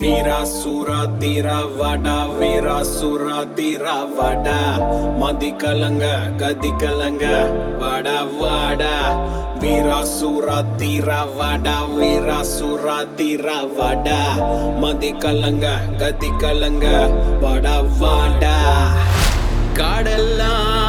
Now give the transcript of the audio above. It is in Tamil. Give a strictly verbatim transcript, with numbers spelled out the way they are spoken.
வீராசுரா தீரா வாடா வீராசுரா தீரா வாடா மதி கலங்க கதி கலங்க வாடா வாடா வீராசுரா தீரா வாடா வீராசுரா தீரா வாடா மதி கலங்க கதி கலங்க வாடா வாடா காடெல்லாம்